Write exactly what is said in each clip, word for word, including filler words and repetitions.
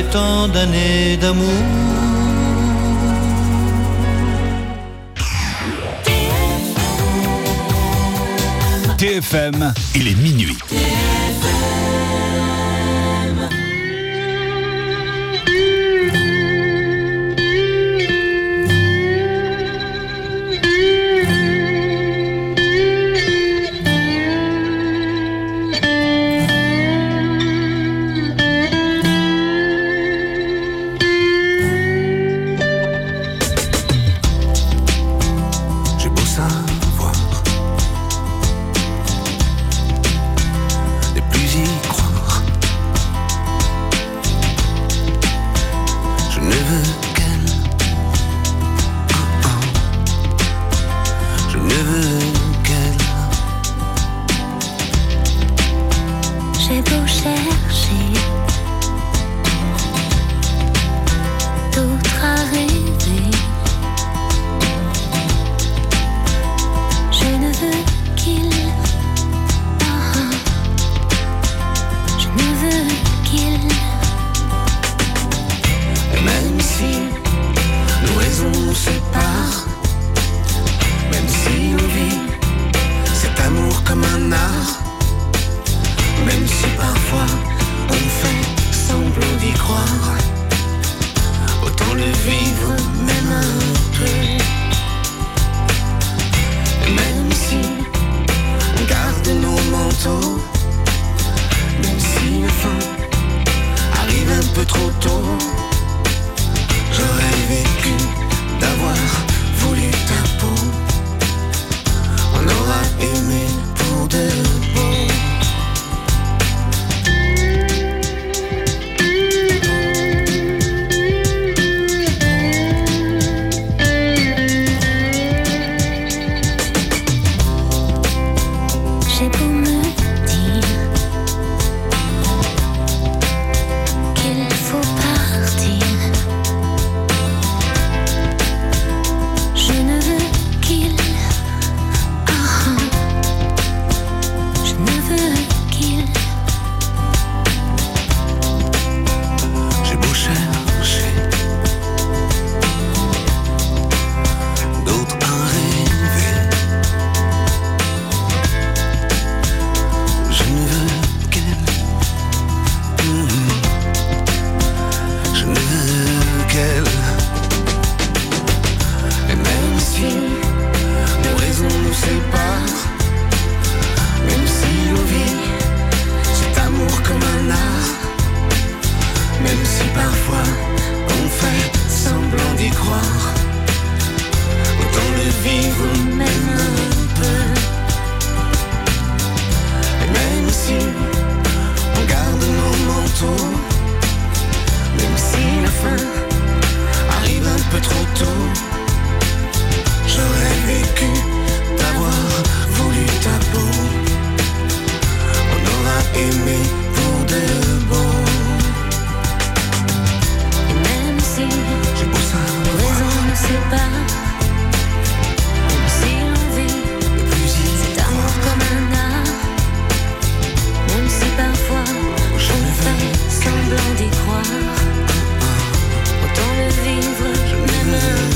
tant d'années d'amour. T F M, il est minuit. Autant le vivre, je m'aime.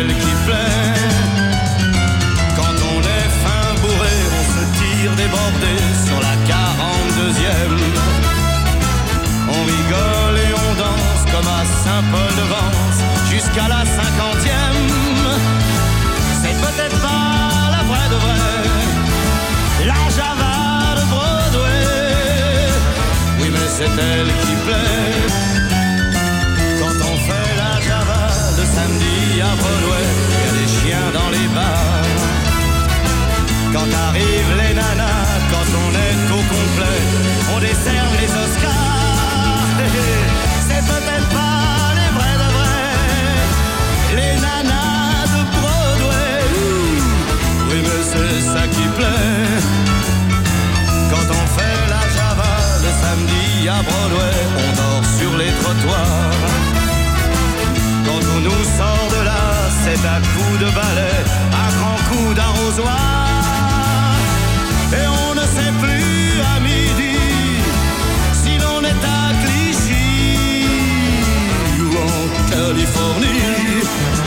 elle qui plaît. Quand on est fin bourré, on se tire débordé sur la quarante-deuxième. On rigole et on danse comme à Saint-Paul-de-Vence jusqu'à la cinquantième. C'est peut-être pas la vraie de vraie, la Java de Broadway. Oui, mais c'est elle qui plaît. Quand on fait la Java le samedi à Broadway, il y a des chiens dans les bars. Quand arrivent les nanas, quand on est au complet, on décerne les Oscars. C'est peut-être pas les vrais de vrais, les nanas de Broadway. Oui, mais c'est ça qui plaît. Quand on fait la Java le samedi à Broadway, on dort sur les trottoirs. Quand on nous sort de là, c'est à coups de balai, à grands coups d'arrosoir. Et on ne sait plus à midi si l'on est à Clichy ou en Californie.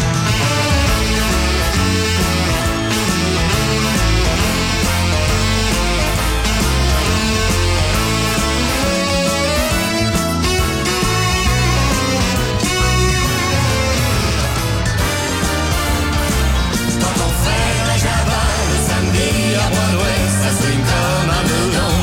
Quand on fait la Java le samedi à Broadway, ça swing comme un melon.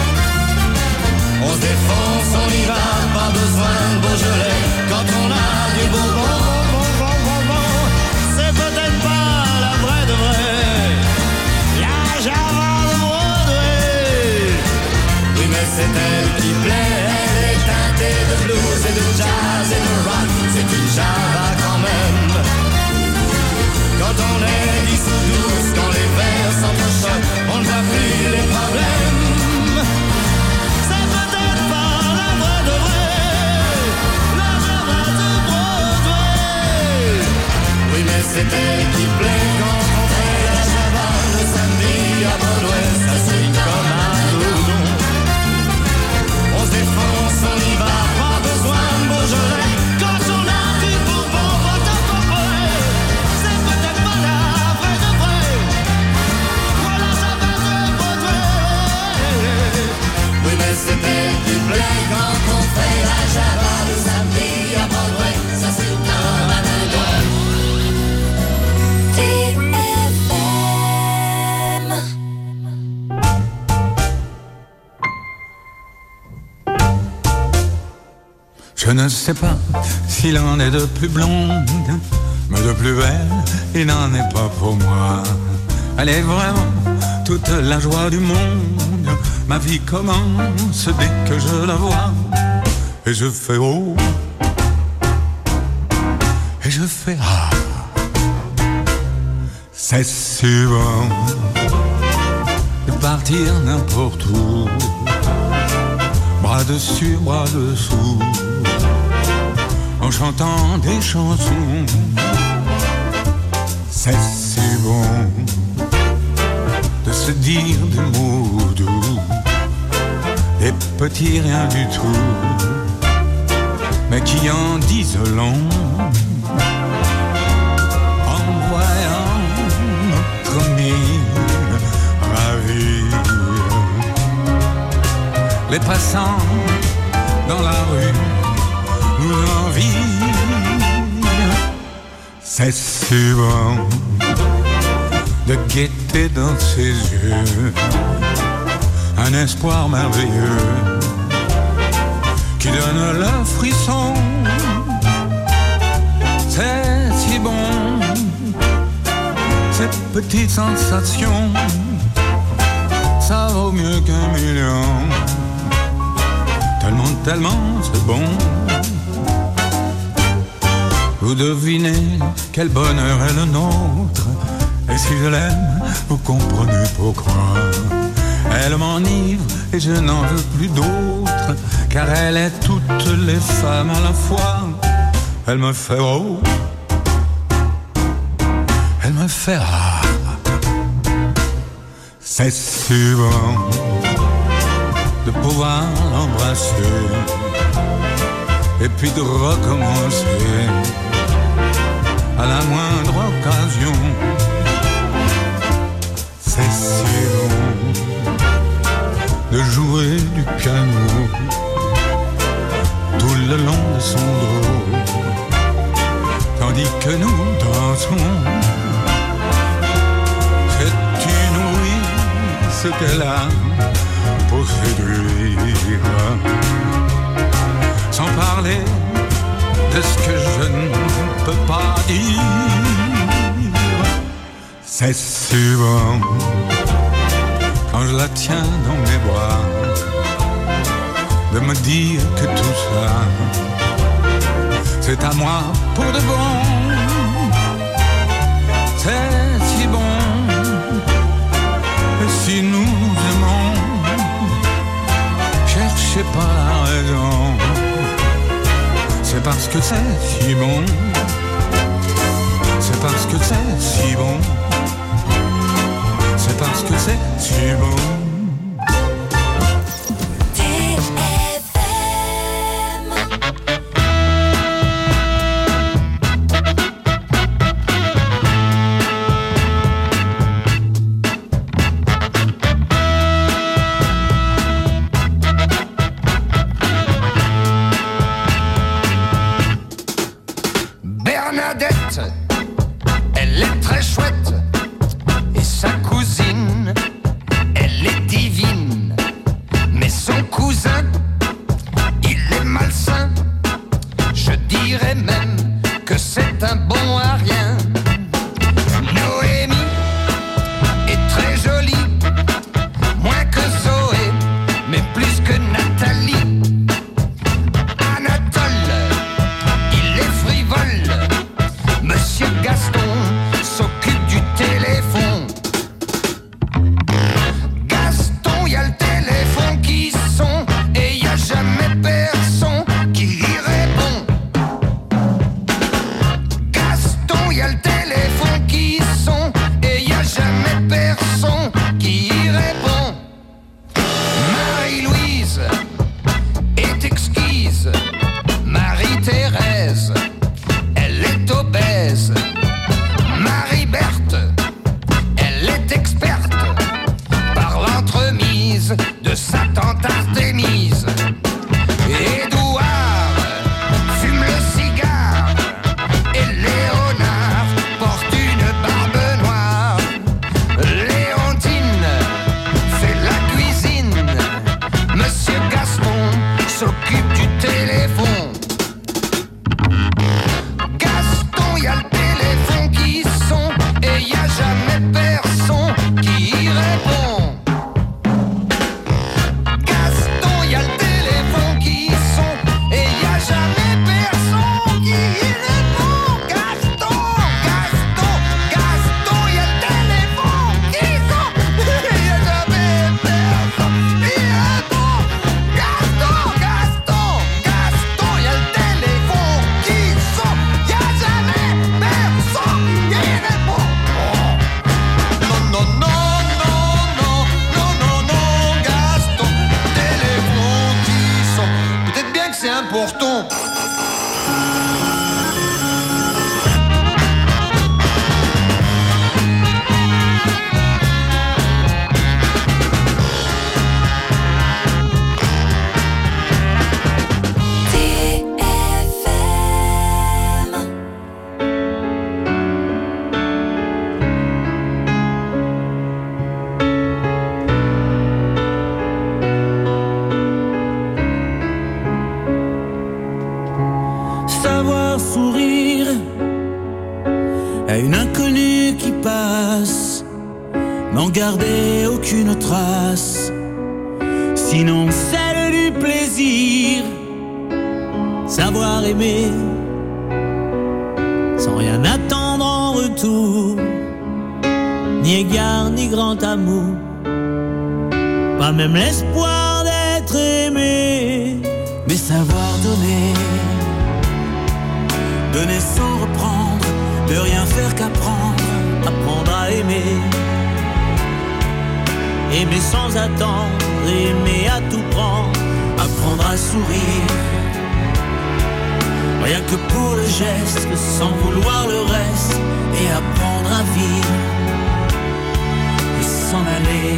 On se défonce, on y va, pas besoin de Beaujolais. Quand on a du bourbon, bon, bon, bon, bon, c'est peut-être pas la vraie de vraie, la Java de Broadway. Oui, mais c'est elle qui plaît, elle est teintée de blues et de jazz et de rock. C'est une Java quand même. Quand on est dix ou douze, quand les verres s'entrechoquent, on ne voit plus les problèmes. C'est peut-être pas la vraie de vraie, la Java de Broadway. Oui, mais c'est elle qui plaît quand on fait la Java le samedi à Broadway. Ça swing comme un boudon. On se défonce, on y va, pas besoin de Beaujolais. Quand on a du bourbon, pas de copain, c'est peut-être pas la vraie de vraie, voilà ça va de Broadway. Oui, mais c'est elle qui plaît quand on fait la Java le samedi à Broadway. Ça c'est comme un boudon. T F M. Je ne sais pas s'il en est de plus blonde, mais de plus belle, il n'en est pas pour moi. Elle est vraiment toute la joie du monde. Ma vie commence dès que je la vois. Et je fais oh, et je fais ah. C'est si bon de partir n'importe où, bras dessus, bras dessous, en chantant des chansons. C'est si bon de se dire des mots doux, des petits rien du tout, mais qui en disent long. En voyant notre mine ravie, les passants dans la rue nous envient. C'est si bon de guetter dans ses yeux un espoir merveilleux qui donne le frisson. C'est si bon, cette petite sensation, ça vaut mieux qu'un million. Tellement, tellement c'est bon. Vous devinez quel bonheur est le nôtre, et si je l'aime, vous comprenez pourquoi. Elle m'enivre et je n'en veux plus d'autre, car elle est toutes les femmes à la fois. Elle me fait oh, elle me fait ah. C'est si bon de pouvoir l'embrasser et puis de recommencer à la moindre occasion. C'est si bon de jouer du piano tout le long de son dos, tandis que nous dansons. C'est inouï ce qu'elle a pour séduire, sans parler de ce que je ne peux pas dire. C'est si bon quand je la tiens dans mes bras, de me dire que tout ça, c'est à moi pour de bon. C'est si bon, et si nous nous aimons, cherchez pas la raison. C'est parce que c'est si bon, c'est parce que c'est si bon, c'est parce que c'est si bon. Elle est très chouette et sa cousine, elle est divine. Mais son cousin, il est malsain. Je dirais même que c'est un bon à rien. Noémie est très jolie, moins que Zoé, mais plus que Nathalie. Anatole, il est frivole. Monsieur Gaston s'occupe du téléphone. Gaston, y a le téléphone qui sonne et y a jamais personne qui y répond. Gaston, y a le téléphone qui sonne et y a jamais personne qui y répond. Marie-Louise est exquise. Marie-Thérèse, elle est obèse. Marie-Berthe, elle est experte par l'entremise de sa tante Artémise. Édouard fume le cigare et Léonard porte une barbe noire. Léontine fait la cuisine. Monsieur Gaston s'occupe du téléphone. Gaston, y a le téléphone qui sonne et y a jamais personne qui y répond. Gaston, y a le téléphone qui sonne et y a jamais personne qui y répond. Gaston, Gaston, Gaston, y a le téléphone qui sonne et y a jamais personne qui y répond. Gaston, Gaston, Gaston, y a le téléphone qui sonne, y a jamais personne qui y répond. Non, non, non, non, non, non, non, non, Gaston, téléphone qui sonne. Peut-être bien que c'est important. T F M. Savoir sourire à une inconnue qui passe, n'en garder aucune trace, sinon celle du plaisir. Savoir aimer sans rien attendre en retour, ni égard ni grand amour, pas même l'espoir d'être aimé, mais savoir donner. Donner sans reprendre, de rien faire qu'apprendre, apprendre à aimer. Aimer sans attendre, aimer à tout prendre, apprendre à sourire. rien que pour le geste, sans vouloir le reste, et apprendre à vivre et s'en aller.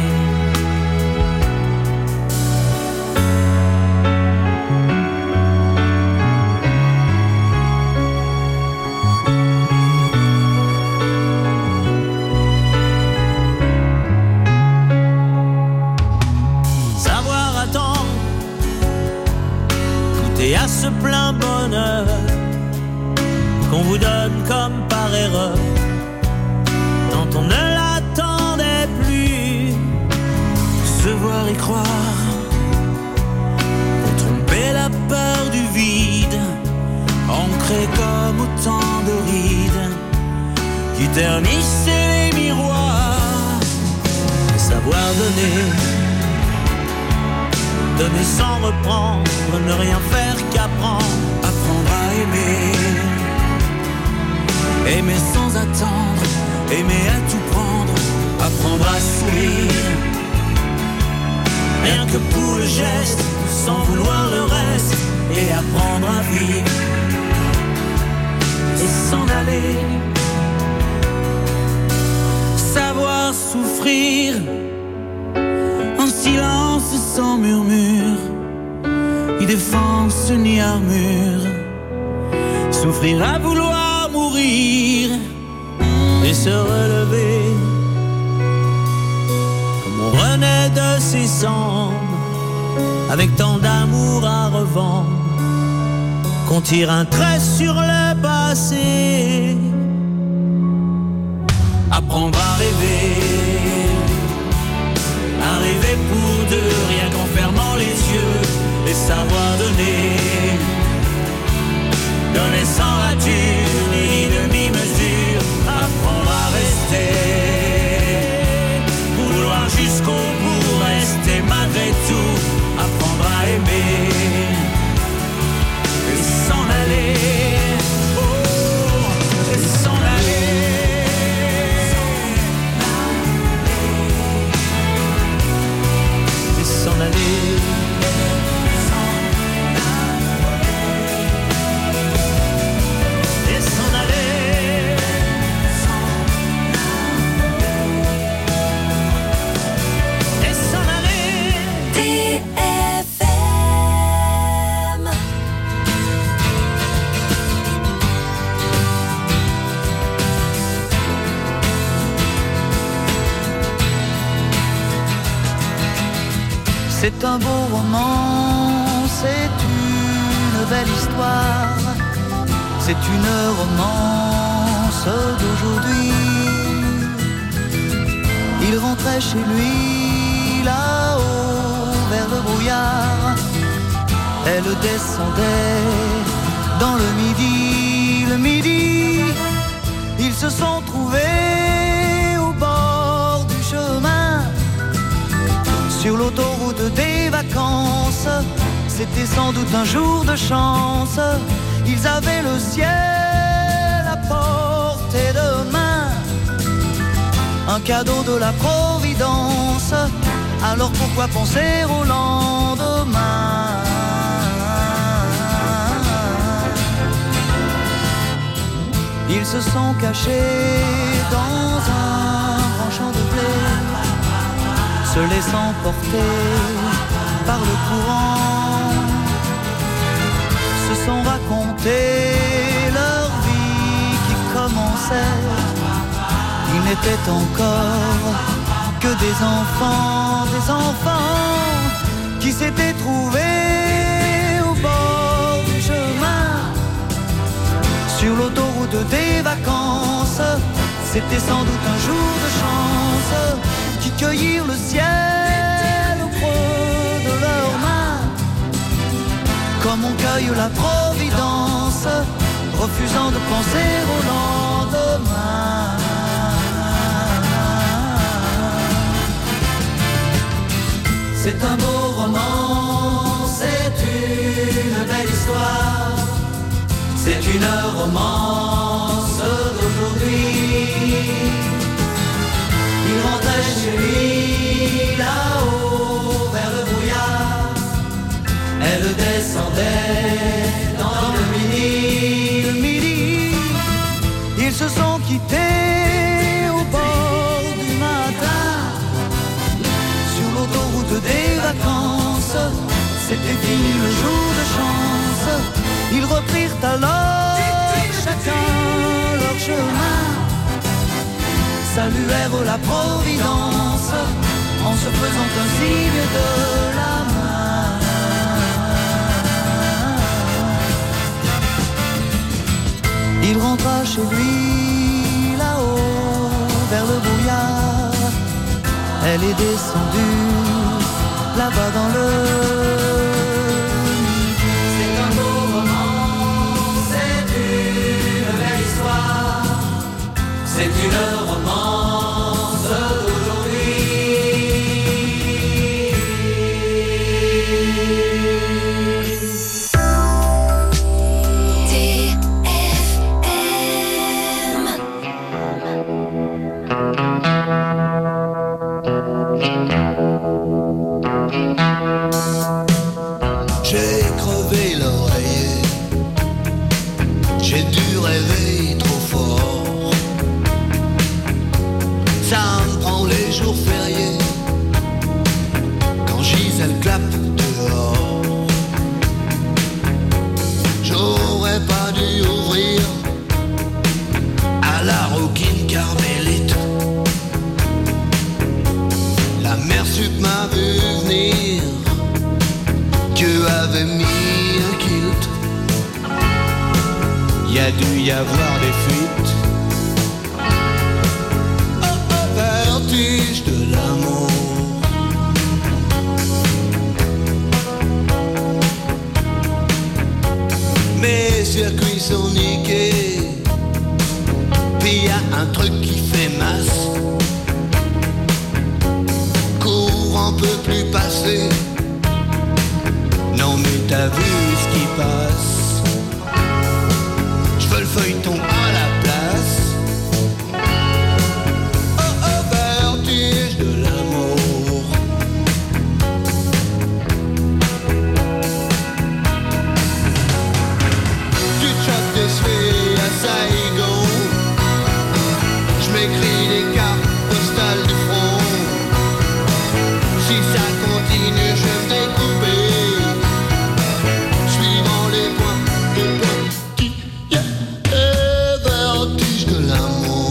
Et à ce plein bonheur qu'on vous donne comme par erreur, quand on ne l'attendait plus, se voir et croire, pour tromper la peur du vide, ancré comme autant de rides qui ternissaient les miroirs, et savoir donner. Donner sans reprendre, ne rien faire qu'apprendre, apprendre à aimer. Aimer sans attendre, aimer à tout prendre, apprendre à sourire. Rien que pour le geste, sans vouloir le reste, et apprendre à vivre et s'en aller. Savoir souffrir en silence sans murmure, ni défense ni armure. Souffrir à vouloir mourir et se relever comme on renaît de ses cendres, avec tant d'amour à revendre qu'on tire un trait sur le passé. Apprendre à rêver, arriver pour deux, rien qu'en fermant les yeux, et savoir donner, donner sans rature, ni demi-mesure, apprendre à rester, vouloir jusqu'au bout, rester malgré tout, apprendre à aimer, et s'en aller, oh, et s'en aller. S'en aller, et s'en aller, et s'en aller. T F M. C'est un beau roman, c'est une belle histoire, c'est une romance d'aujourd'hui. Il rentrait chez lui là-haut vers le brouillard, elle descendait dans le midi, le midi. Ils se sont trouvés au bord du chemin, sur l'autoroute des vacances. C'était sans doute un jour de chance. Ils avaient le ciel à portée de main, un cadeau de la Providence. Alors pourquoi penser au lendemain? Ils se sont cachés dans un grand champ de blé, se laissant porter par le courant, se sont raconté leur vie qui commençait. Ils n'étaient encore que des enfants, des enfants qui s'étaient trouvés au bord du chemin, sur l'autoroute des vacances. C'était sans doute un jour de chance, qui cueillirent le ciel au creux de leurs mains, comme on cueille la providence, refusant de penser au lendemain. C'est un beau roman, c'est une belle histoire, c'est une romance d'aujourd'hui. Il rentrait chez lui là-haut vers le brouillard, elle descendait dans le midi. se sont quittés au bord du matin. Sur l'autoroute des vacances, c'était fini le jour de chance. Ils reprirent alors chacun leur chemin, saluèrent la Providence en se faisant un signe de la main. Il rentra chez lui là-haut vers le brouillard. Elle est descendue là-bas dans le midi. C'est un beau roman, c'est une belle histoire, c'est une romance d'aujourd'hui. T F M. J'ai crevé l'oreiller, j'ai dû rêver trop fort. Ça me prend les jours fériés, quand Gisèle clappe dehors. J'aurais pas dû ouvrir à la rouquine carmélite. La mère sup m'a vu venir, Dieu avait mis un kilt. Y a dû y avoir des fuites. Oh, oh, vertige de l'amour. Mes circuits sont niqués, puis y a un truc qui fait masse. Courant peut plus passer. Non mais t'as vu ce qui passe. Je veux le feuilleton à la place. Oh oh, vertige de l'amour. Tu te chopes des souhaits à Saigon. Je m'écris des cartes postales du front. Si ça continue, je vais me découper. Suivant les points, les petits, yeah. Et vertige de l'amour.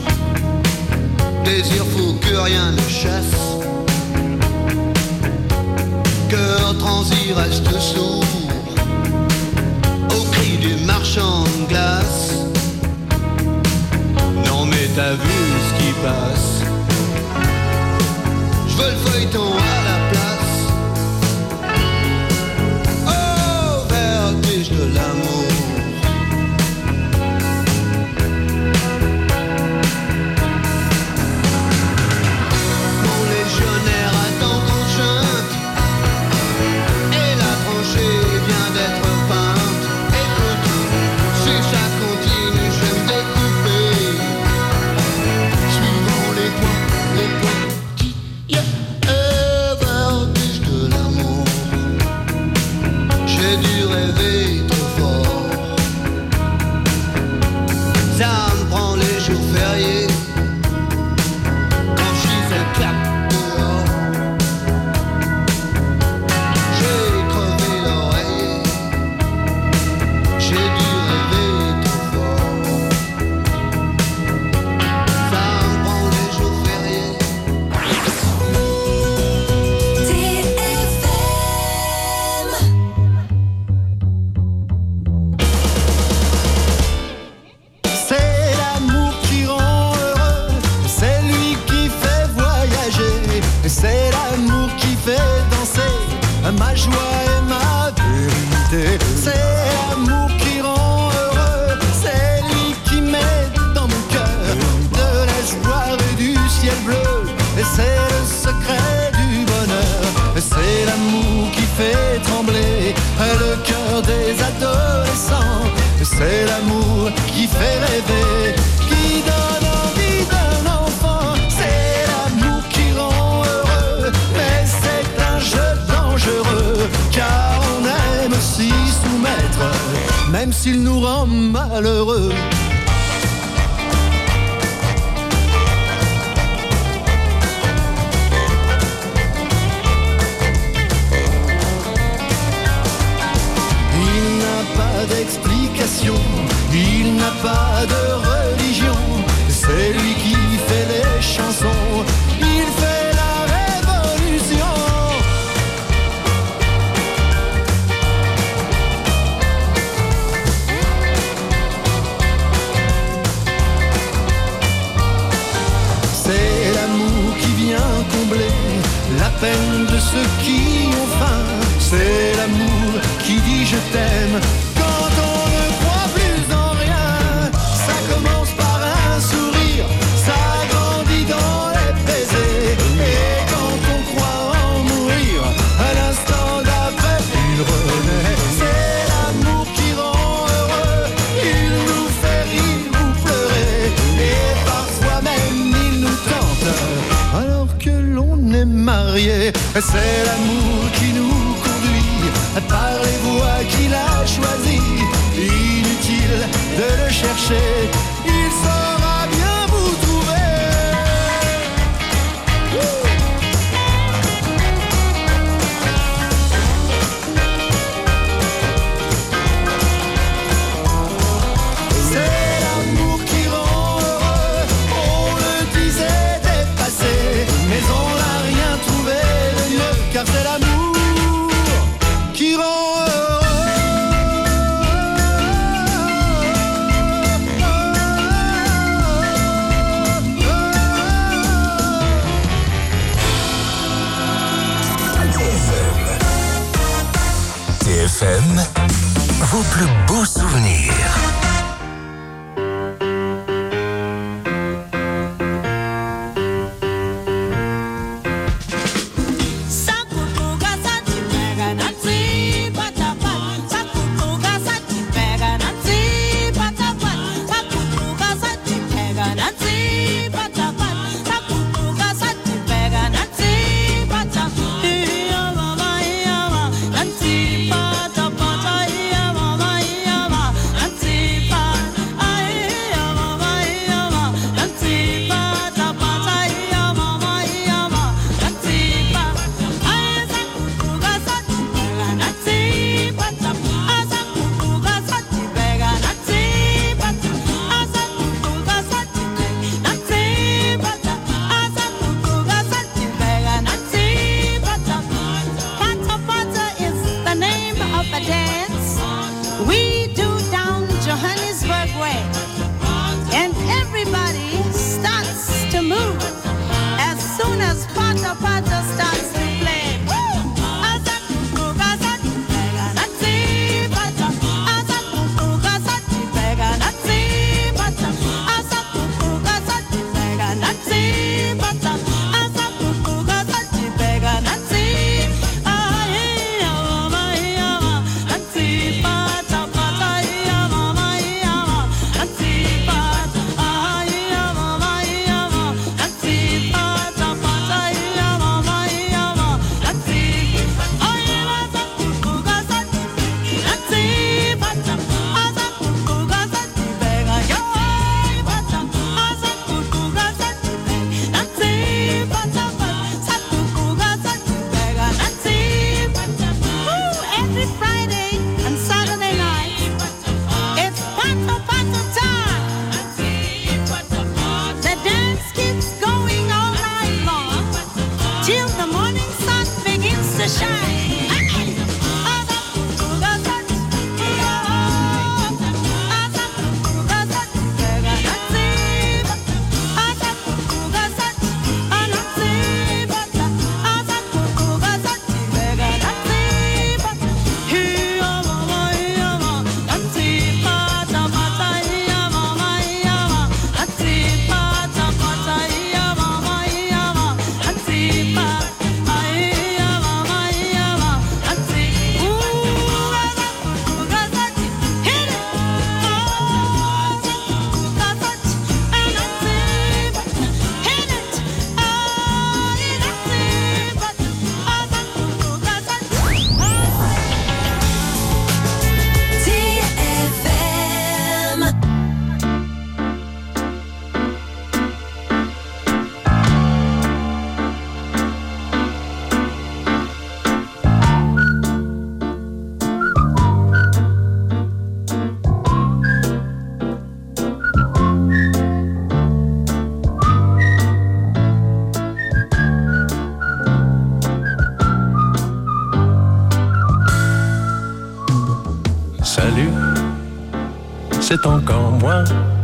Désir fou que rien ne chasse. Cœur transi reste sourd au cri du marchand de glace. Non mais t'as vu ce qui passe. Je veux le feuilleton à la place. Oh, vertige de l'amour. Mon légionnaire attend qu'on chante, et la tranchée vient d'être peinte. Écoute, si ça continue, je vais me découper. Suivant les points, les petits, yeah. Et vertige de l'amour. J'ai dû rêver trop fort. Ça me prend les jours fériés, quand Gisèle claque dehors. J'ai crevé l'oreiller, j'ai dû rêver trop fort. Ça me prend les jours fériés. T F M. C'est l'amour qui rend heureux, c'est lui qui fait voyager, c'est l'amour qui fait danser ma joie et ma vérité. C'est l'amour qui rend heureux, c'est lui qui met dans mon cœur de l'espoir et du ciel bleu, et c'est le secret du bonheur. C'est l'amour qui fait trembler le cœur des adolescents. C'est l'amour qui fait rêver, qui donne envie d'un enfant. C'est l'amour qui rend heureux, mais c'est un jeu dangereux, car on aime s'y soumettre, même s'il nous rend malheureux. ceux qui ont faim. C'est l'amour qui dit je t'aime. Quand on ne croit plus en rien, ça commence par un sourire, ça grandit dans les baisers. Et quand on croit en mourir, à l'instant d'après il renaît. C'est l'amour qui rend heureux, il nous fait rire ou pleurer. Et parfois même il nous tente, alors que l'on est marié. C'est l'amour qui nous conduit par les voies qu'il a choisies. Inutile de le chercher, il saura bien vous trouver. C'est l'amour qui rend heureux, on le disait dépassé, mais on n'a rien trouvé de mieux, car c'est l'amour qui rend T F M, vos plus beaux souvenirs. Salut, c'est encore moi.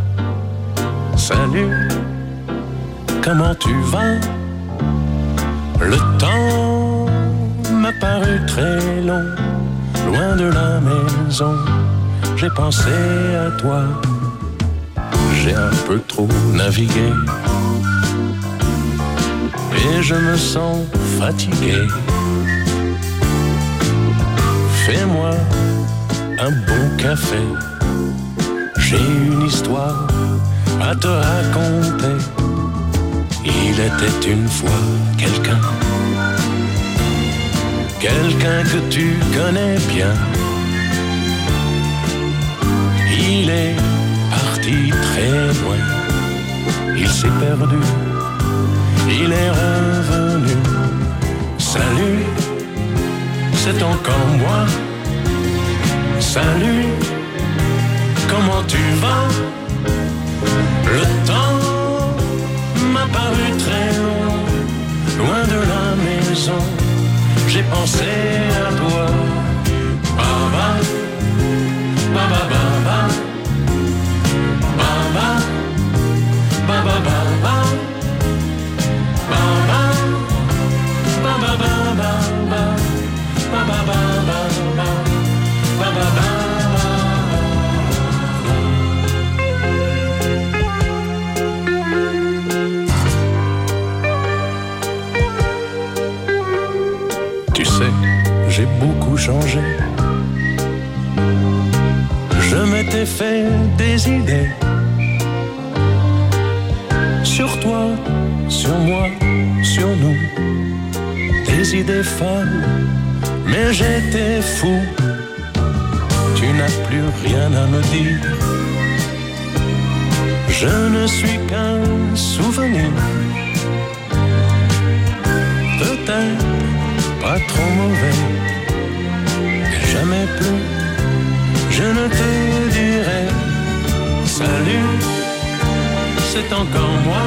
Salut, comment tu vas? Le temps m'a paru très long, loin de la maison. J'ai pensé à toi, j'ai un peu trop navigué et je me sens fatigué. Fais-moi un bon café, j'ai une histoire à te raconter. Il était une fois quelqu'un, quelqu'un que tu connais bien. Il est parti très loin, il s'est perdu, il est revenu. Salut, c'est encore moi. Salut, comment tu vas? Le temps m'a paru très long, loin de la maison. J'ai pensé à toi. Baba, baba, baba, baba, baba, baba, baba, baba, baba, baba, baba, baba. Tu sais, j'ai beaucoup changé. Je m'étais fait des idées sur toi, sur moi, sur nous. Des idées folles, mais j'étais fou. Tu n'as plus rien à me dire. Je ne suis qu'un souvenir. Peut-être pas trop mauvais, mais jamais plus. Je ne te dirai salut, c'est encore moi.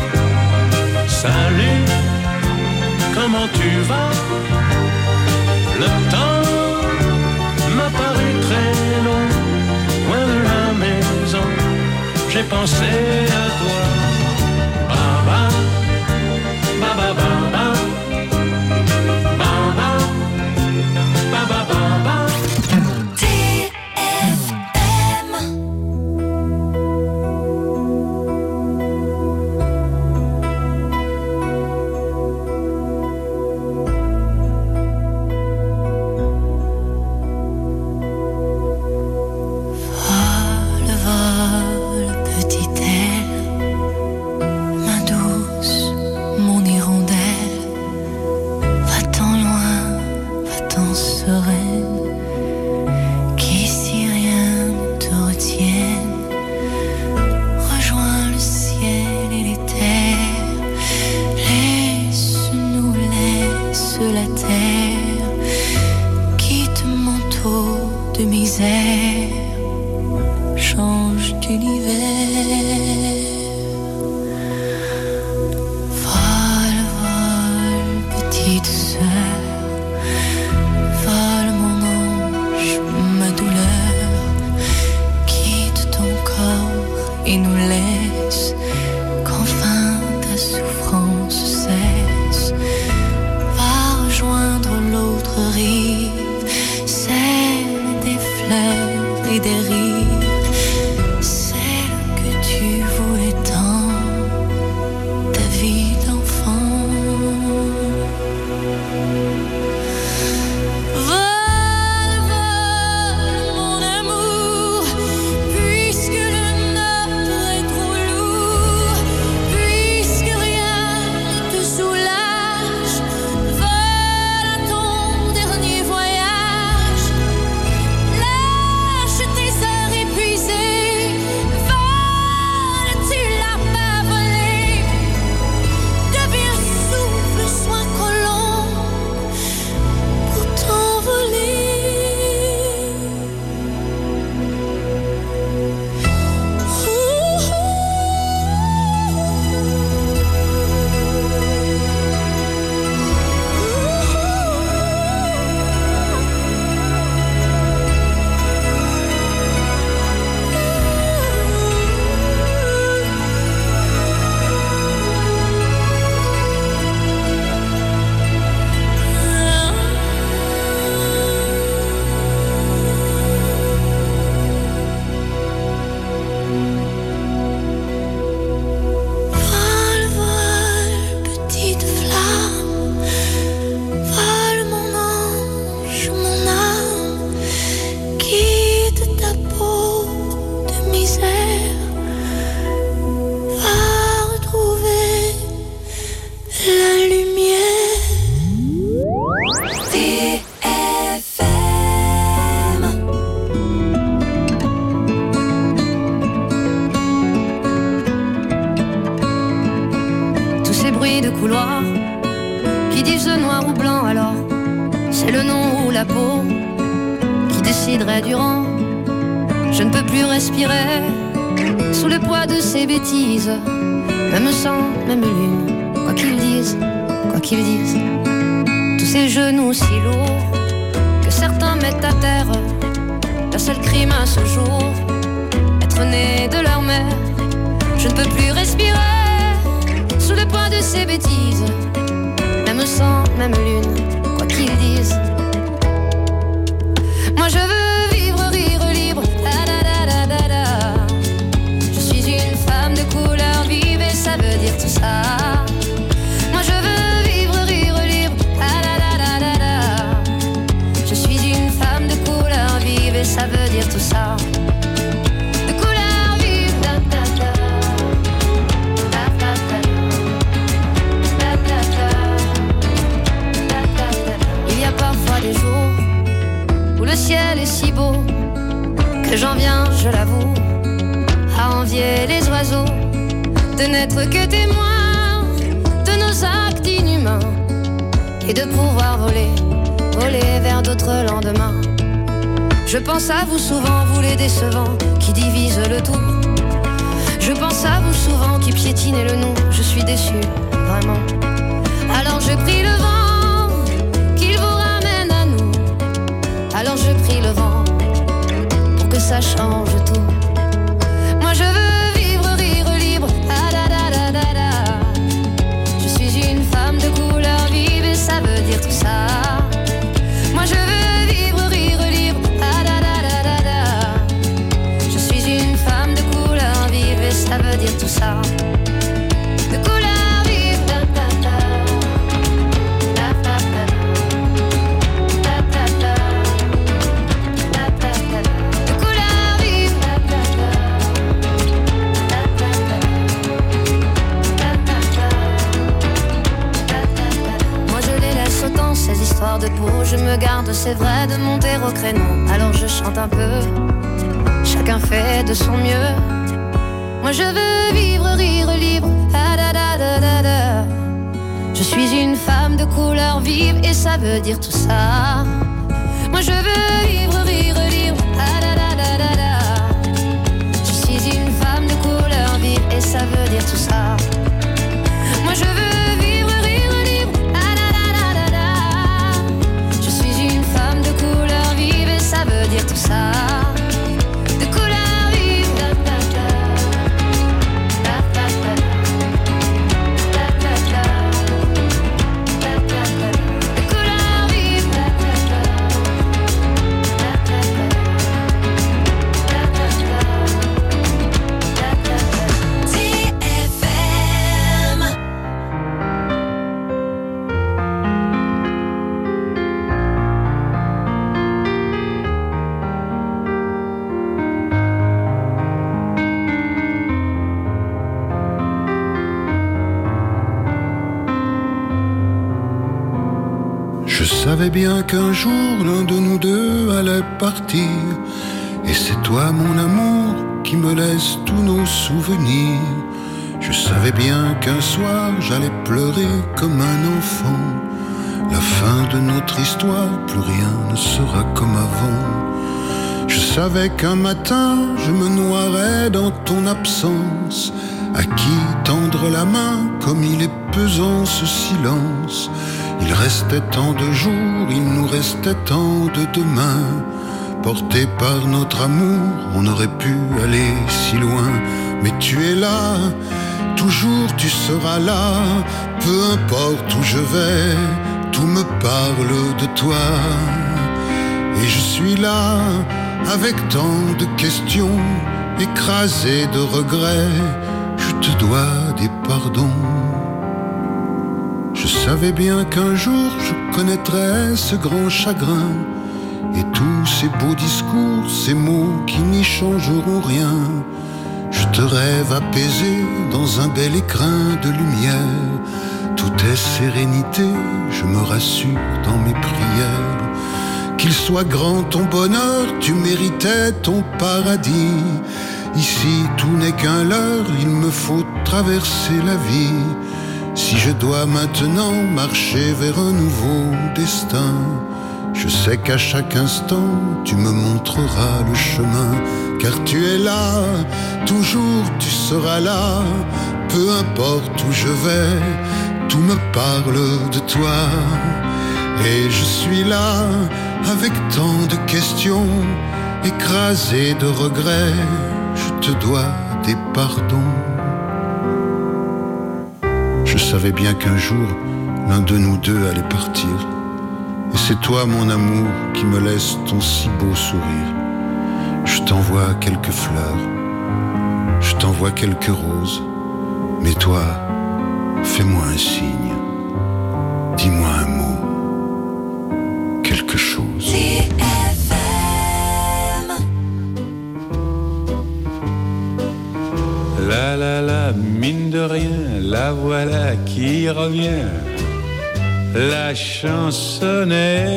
Salut, comment tu vas? Le temps m'a paru très long, loin de la maison. J'ai pensé à toi. Baba, baba, baba, baba, baba, baba. Vol, vol, petite aile, bruit de couloir. Qui disent noir ou blanc alors, c'est le nom ou la peau qui déciderait du rang. Je ne peux plus respirer sous le poids de ces bêtises. Même sang, même lune, quoi qu'ils disent, quoi qu'ils disent. Tous ces genoux si lourds que certains mettent à terre. Le seul crime à ce jour, être né de leur mère. Je ne peux plus respirer sous le poids de ces bêtises. Même sang, même lune, quoi qu'ils disent. Moi je veux vivre, rire libre. Da, da, da, da, da, da. Je suis une femme de couleur vive et ça veut dire tout ça. Moi je veux vivre, rire libre. Da, da, da, da, da, da. Je suis une femme de couleur vive et ça veut dire tout ça. De couleur vive. Da, da, da. Da, da, da. Da, da, da. Il y a parfois des jours où le ciel est si beau que j'en viens, je l'avoue, à envier les oiseaux de n'être que témoins de nos actes inhumains et de pouvoir voler, voler vers d'autres lendemains. Je pense à vous souvent, vous les décevants qui divisent le tout. Je pense à vous souvent qui piétinez le nom. Je suis déçu, vraiment. Alors je prie le vent qu'il vous ramène à nous. Alors je prie le vent pour que ça change tout. Moi je veux vivre, rire libre. Ah, da, da, da, da, da. Je suis une femme de couleur vive et ça veut dire tout ça. Moi je veux vivre, rire libre. Ah, da, da, da, da, da. Je suis une femme de couleur vive et ça veut dire tout ça. De couleur vive. Da, da, da. Da, da, da. Da, da, da. Da, da, da. De couleur vive. Da, da, da. Da, da, da. Da, da, da. Da, da, da. Moi je les laisse autant ces histoires de peau. Je me garde, c'est vrai, de monter au créneau. Alors je chante un peu. Chacun fait de son mieux. Moi je veux vivre, rire libre. Ah, da, da, da, da, da. Je suis une femme de couleur vive et ça veut dire tout ça. Moi je veux vivre, rire libre. Ah, da, da, da, da, da. Je suis une femme de couleur vive et ça veut dire tout ça. Moi je veux vivre, rire libre. Ah, da, da, da, da, da. Je suis une femme de couleur vive et ça veut dire tout ça. De couleur vive. Da, da, da. Da, da, da. Da, da, da. Da, da, da. De couleur vive. Da, da, da. Da, da, da. Da, da, da. Da, da, da. T F M. Je savais bien qu'un jour l'un de nous deux allait partir. Et c'est toi mon amour qui me laisse tous nos souvenirs. Je savais bien qu'un soir j'allais pleurer comme un enfant. La fin de notre histoire, plus rien ne sera comme avant. Je savais qu'un matin je me noierais dans ton absence. À qui tendre la main comme il est pesant ce silence. Il restait tant de jours, il nous restait tant de demain. Portés par notre amour, on aurait pu aller si loin. Mais tu es là, toujours tu seras là. Peu importe où je vais, tout me parle de toi. Et je suis là, avec tant de questions, écrasé de regrets. Je te dois des pardons. Je savais bien qu'un jour je connaîtrais ce grand chagrin. Et tous ces beaux discours, ces mots qui n'y changeront rien. Je te rêve apaisé dans un bel écrin de lumière. Tout est sérénité, je me rassure dans mes prières. Qu'il soit grand ton bonheur, tu méritais ton paradis. Ici tout n'est qu'un leurre, il me faut traverser la vie. Si je dois maintenant marcher vers un nouveau destin, je sais qu'à chaque instant tu me montreras le chemin, car tu es là, toujours tu seras là, peu importe où je vais, tout me parle de toi. Et je suis là, avec tant de questions, écrasé de regrets, je te dois des pardons. Je savais bien qu'un jour, l'un de nous deux allait partir. Et c'est toi, mon amour, qui me laisse ton si beau sourire. Je t'envoie quelques fleurs, je t'envoie quelques roses. Mais toi, fais-moi un signe, dis-moi un mot, quelque chose. La la la, mine de rien, la voilà qui revient. La chansonnette,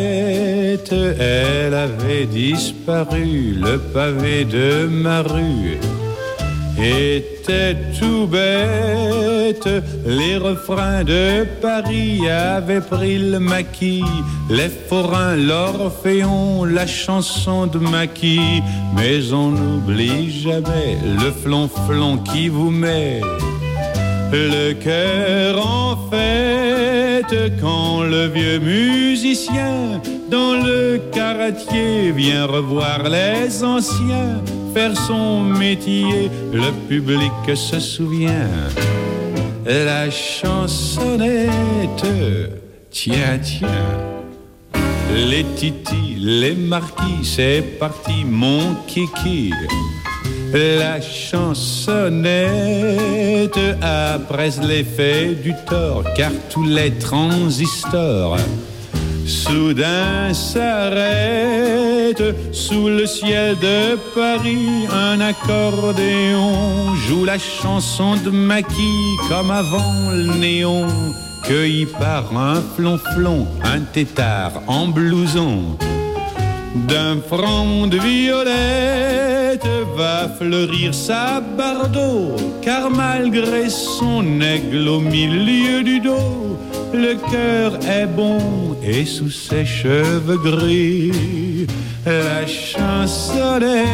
elle avait disparu. Le pavé de ma rue était tout bête. Les refrains de Paris avaient pris le maquis. Les forains, l'orphéon, la chanson de maquis. Mais on n'oublie jamais le flonflon qui vous met le cœur en fête quand le vieux musicien dans le quartier vient revoir les anciens faire son métier. Le public se souvient. La chansonnette, tiens, tiens. Les titis, les marquis, c'est parti mon kiki. La chansonnette, après l'effet du tort, car tous les transistors soudain s'arrêtent. Sous le ciel de Paris, un accordéon joue la chanson de Maquis comme avant le néon. Cueilli par un flonflon, un tétard en blouson d'un front de violette va fleurir sa bardeau, car malgré son aigle au milieu du dos, le cœur est bon et sous ses cheveux gris, la chansonnette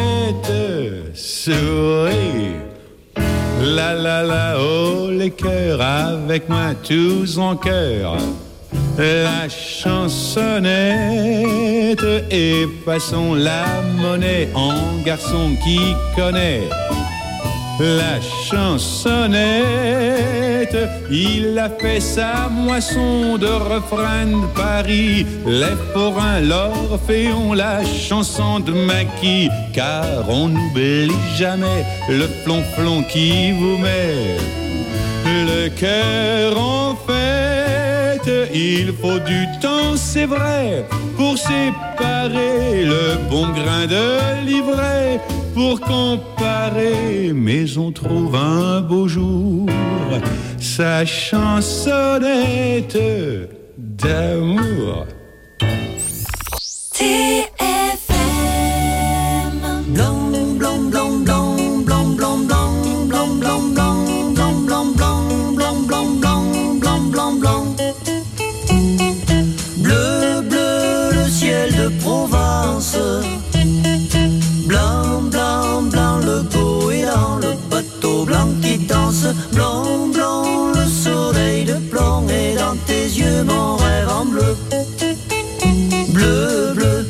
sourit. La la la, oh les cœurs, avec moi tous en cœur. La chansonnette, et passons la monnaie en garçon qui connaît. La chansonnette, il a fait sa moisson de refrain de Paris. Les forains, l'orphéon, la chanson de Maquis. Car on n'oublie jamais le flonflon qui vous met le cœur en fête. Il faut du temps, c'est vrai, pour séparer le bon grain de l'ivraie, pour comparer, mais on trouve un beau jour sa chansonnette d'amour. T F M. Blanc, blanc, blanc, blanc, blanc, blanc, blanc, blanc, blanc, blanc, blanc, blanc, blanc, blanc, blanc, blanc, blanc, blanc, blanc. Bleu, bleu, le ciel de Provence. Blanc, blanc, blanc, le goéland, le bateau blanc qui danse. Blanc, blanc, le soleil de plomb, et dans tes yeux mon rêve en bleu. Bleu, bleu.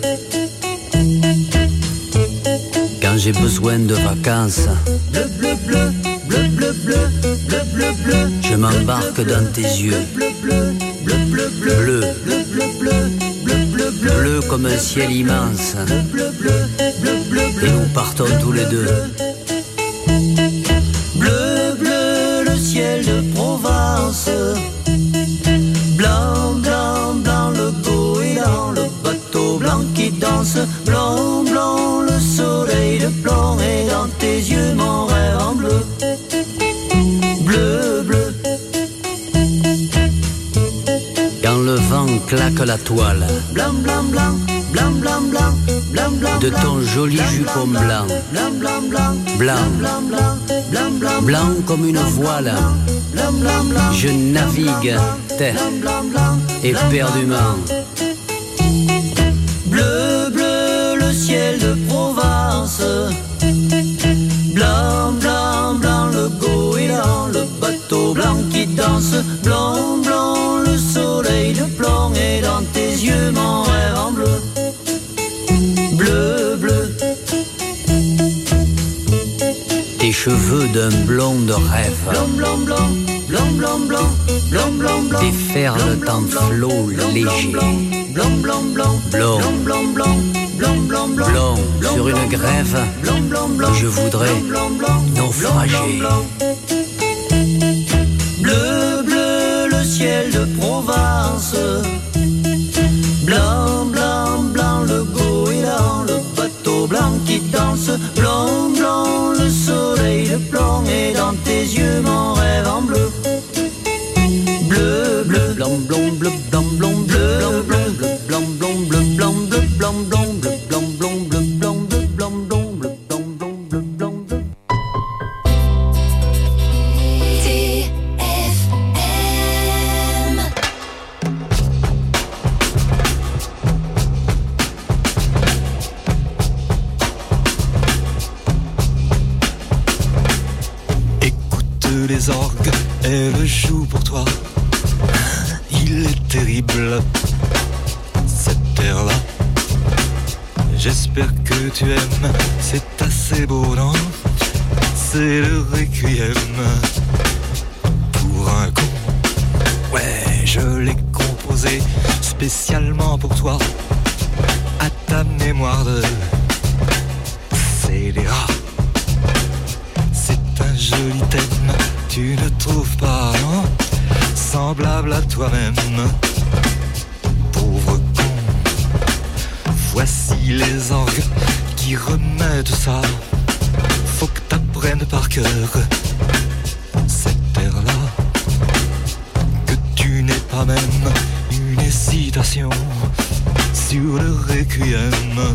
Quand j'ai besoin de vacances, bleu, bleu, bleu, bleu, bleu, bleu, bleu, bleu, bleu, je m'embarque dans tes yeux. bleu, bleu, bleu, bleu, bleu, Bleu, bleu, bleu, bleu, bleu, bleu, bleu, bleu comme un ciel immense. bleu, bleu, bleu, bleu, Et bleu, nous partons tous les deux. bleu, bleu, le ciel de Provence. Blanc, blanc, blanc, le goéland, le bateau blanc qui danse. Blanc, blanc, le soleil de plomb, et dans tes yeux mon rêve en bleu. Bleu, bleu. Quand le vent claque la toile Blanc, blanc, blanc, blanc, blanc, blanc, blanc, blanc, de ton joli jupon blanc, blanc, blanc, blanc, blanc, blanc, blanc, blanc, blanc, blanc comme une voile, Je navigue terre éperdument. Bleu, bleu, le ciel de Provence. Blanc, blanc, blanc, le goéland, le bateau blanc qui danse. Blanc, blanc, le soleil de plomb et dans tes yeux mon rêve en bleu. Bleu, bleu. Tes cheveux d'un blond de rêve. Blanc, blanc, blanc, blanc, blanc, blanc, blanc, blanc, blanc. Tes perles en flot léger. Blanc, blanc, blanc, Blond, blanc, blanc, blanc, blanc, blanc, blond sur une grève. Je voudrais naufrager. Bleu, bleu, le ciel de Provence. Blanc, blanc, blanc, le goéland, le bateau blanc qui danse. Blanc, blanc, le soleil de plomb et dans tes yeux mon rêve en bleu. Bleu, bleu, blanc, blanc, bleu, blanc, blanc, bleu, bleu, bleu, blanc, blanc, bleu, blanc, bleu, blanc, blanc, bleu, blanc, blanc, bleu, blanc, bleu, blanc, blanc, bleu, blanc, blanc, bleu, blanc, bleu. T F M. Écoute les orgues, elles jouent pour toi. Il est terrible, cette air-là. J'espère que tu aimes, c'est assez beau, non? C'est le requiem pour un con. Ouais, je l'ai composé spécialement pour toi, à ta mémoire de scélérat. C'est un joli thème, tu ne trouves pas, non? Semblable à toi-même, pauvre con. Voici les orgues qui remettent ça. Faut que t'apprennes par cœur cette terre-là, que tu n'aies pas même une hésitation sur le requiem.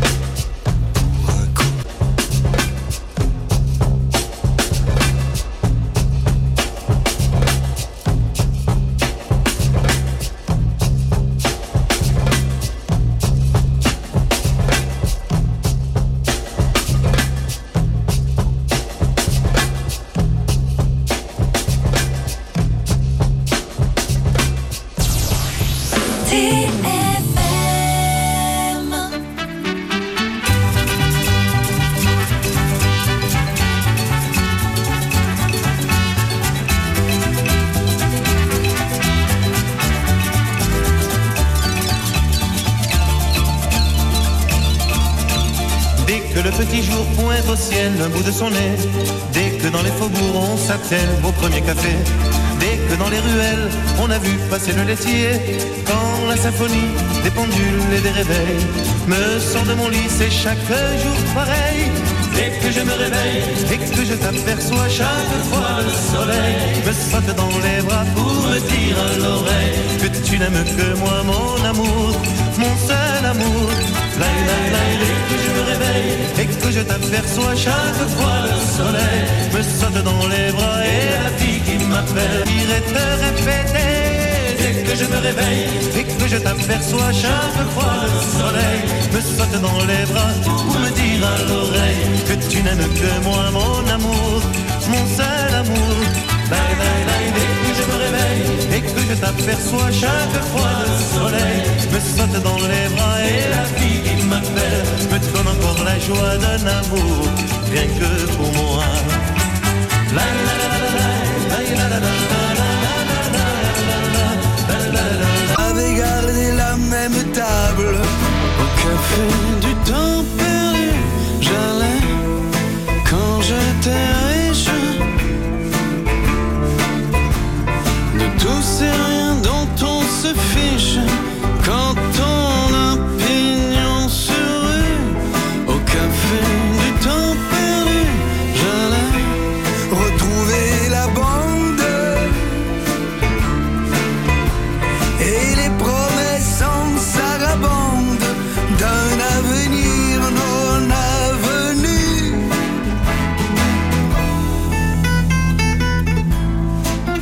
Un bout de son nez, dès que dans les faubourgs on s'attelle au premier café, dès que dans les ruelles on a vu passer le laitier, quand la symphonie des pendules et des réveils me sort de mon lit, c'est chaque jour pareil. Dès que je me réveille et que je t'aperçois, chaque fois le soleil me saute dans les bras pour me dire à l'oreille que tu n'aimes que moi, mon amour, mon seul amour. Laï, laï, laï, dès que je me réveille et que je t'aperçois, chaque fois le soleil me saute dans les bras et la fille qui m'appelle irait te répéter. Dès que je me réveille et que je t'aperçois, chaque fois le soleil me saute dans les bras pour me dire à l'oreille que tu n'aimes que moi, mon amour, mon seul amour. Laï, laï, laï, dès que je me réveille et que je t'aperçois, chaque fois le soleil me saute dans les bras et la fille qui m'appelle me donne encore la joie d'un amour rien que pour moi. La la la la la la la la la. Avait gardé la même table au café du temps perdu. J'allais quand j'étais riche. De tout c'est rien dont on se fiche quand on a pignon sur rue. Au café du temps perdu, j'allais retrouver la bande et les promesses en sarabande d'un avenir non avenu.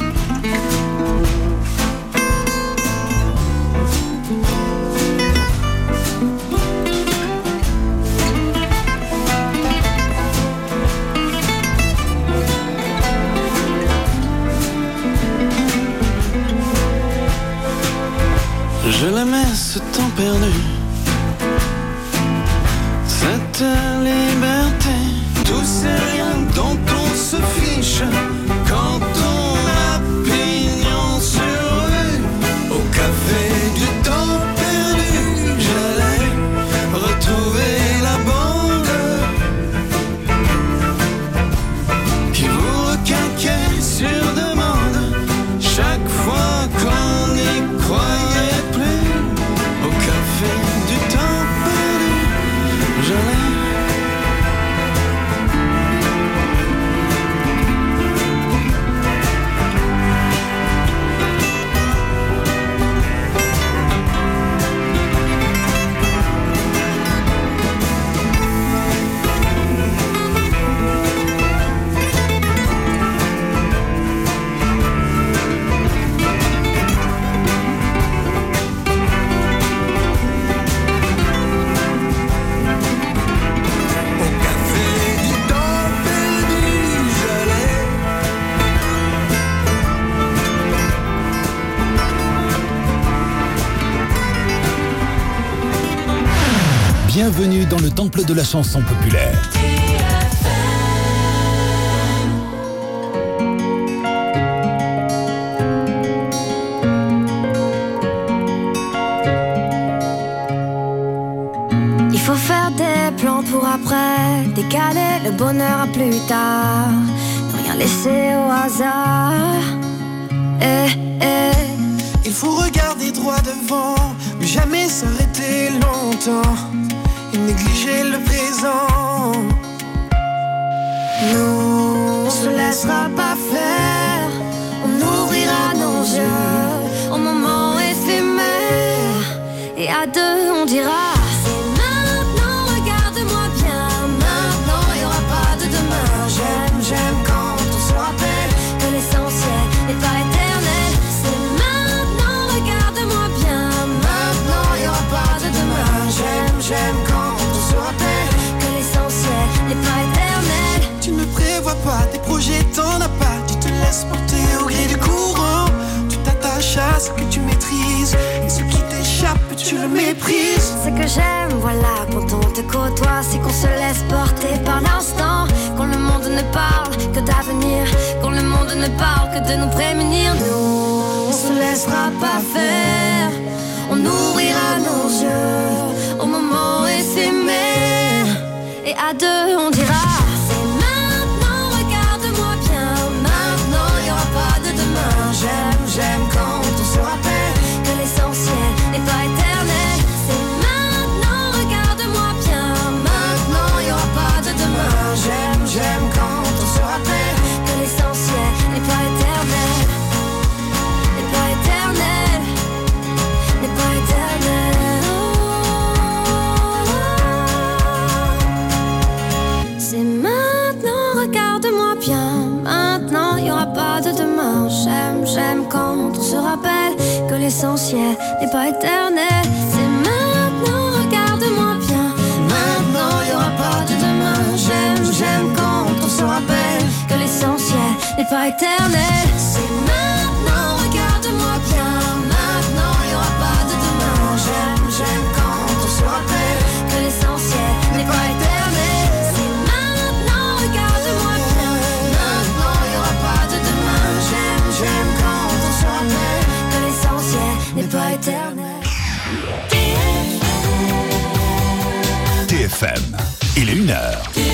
Je l'aimais ce temps perdu, cette liberté, tous ces riens dont on se fiche quand on a pignon sur rue. Au café du temps perdu, j'allais retrouver la bande qui vous requinquait sur demande chaque fois qu'on n'y croyait plus. Au café du temps perdu, j'allais. Bienvenue dans le temple de la chanson populaire. Il faut faire des plans pour après, décaler le bonheur à plus tard, ne rien laisser au hasard. Eh, eh. Il faut regarder droit devant, mais jamais s'arrêter longtemps et négliger le présent. Nous, on se laissera pas faire, on ouvrira nos yeux au moment éphémère, et à deux on dira c'est maintenant, regarde-moi bien, maintenant il y aura pas de demain. J'aime, j'aime quand on se rappelle que l'essentiel n'est pas éternel. C'est maintenant, regarde-moi bien, maintenant il y aura pas de demain. J'aime, j'aime quand on se rappelle que l'essentiel n'est pas éternel. Tu ne prévois pas tes projets, t'en as pas. Tu te laisses porter au gré du courant. Tu t'attaches à ce que tu maîtrises, et ce qui t'échappe, tu le méprises. Ce que j'aime, voilà, quand on te côtoie, c'est qu'on se laisse porter par l'instant. Quand le monde ne parle que d'avenir, quand le monde ne parle que de nous prémunir. Nous, on se laissera pas faire, on ouvrira nos yeux au moment éphémère, et à deux on dira c'est maintenant, regarde-moi bien, maintenant il y aura pas de demain. J'aime, j'aime quand on se rappelle que l'essentiel n'est pas éternel. C'est maintenant, regarde-moi bien, maintenant il y aura pas de demain. J'aime, j'aime quand on se rappelle que l'essentiel n'est pas éternel, n'est pas éternel, n'est pas éternel. C'est maintenant, regarde-moi bien, maintenant il y aura pas de demain. J'aime, j'aime quand on se rappelle que l'essentiel n'est pas éternel. C'est maintenant, regarde-moi bien, maintenant il y aura pas de demain. J'aime, j'aime quand on se rappelle que l'essentiel n'est pas éternel. C'est maintenant, regarde-moi bien, maintenant il y aura pas de demain. J'aime, j'aime quand on se rappelle que l'essentiel n'est pas éternel. C'est maintenant, regarde-moi bien, maintenant il y aura pas de demain. J'aime, j'aime quand on se rappelle que l'essentiel n'est pas éternel. T F M, il est une heure.